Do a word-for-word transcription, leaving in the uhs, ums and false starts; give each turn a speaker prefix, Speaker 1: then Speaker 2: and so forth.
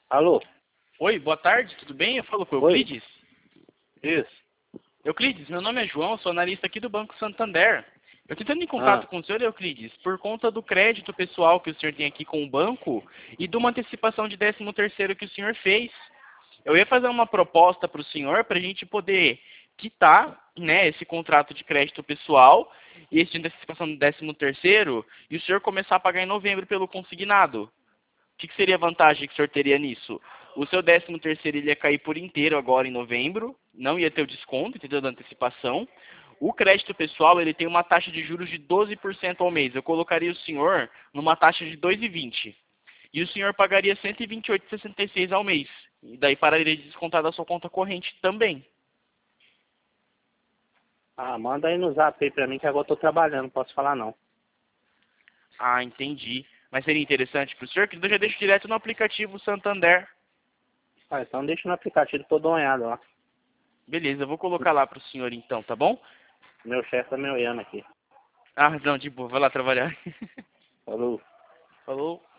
Speaker 1: Alô?
Speaker 2: Oi, boa tarde, tudo bem? Eu falo com o
Speaker 1: Oi?
Speaker 2: Euclides.
Speaker 1: Isso.
Speaker 2: Euclides, meu nome é João, sou analista aqui do Banco Santander. Eu estou entrando em contato
Speaker 1: Ah,
Speaker 2: com o senhor, Euclides, por conta do crédito pessoal que o senhor tem aqui com o banco e de uma antecipação de décimo terceiro que o senhor fez. Eu ia fazer uma proposta para o senhor para a gente poder quitar, né, esse contrato de crédito pessoal e esse de antecipação do décimo terceiro e o senhor começar a pagar em novembro pelo consignado. O que, que seria a vantagem que o senhor teria nisso? O seu décimo terceiro ele ia cair por inteiro agora em novembro, não ia ter o desconto, entendeu, da antecipação. O crédito pessoal ele tem uma taxa de juros de doze por cento ao mês. Eu colocaria o senhor numa taxa de dois vírgula vinte. E o senhor pagaria cento e vinte e oito vírgula sessenta e seis ao mês. E daí pararia de descontar da sua conta corrente também.
Speaker 1: ah, manda aí no zap aí pra mim que agora eu tô trabalhando, não posso falar não.
Speaker 2: Ah, entendi. Mas seria interessante para o senhor que eu já deixo direto no aplicativo Santander.
Speaker 1: Ah, então deixa no aplicativo que eu dou uma olhada lá.
Speaker 2: Beleza, eu vou colocar lá para o senhor então, tá bom?
Speaker 1: Meu chefe tá me olhando aqui.
Speaker 2: Ah, não, de boa, vai lá trabalhar.
Speaker 1: Falou.
Speaker 2: Falou.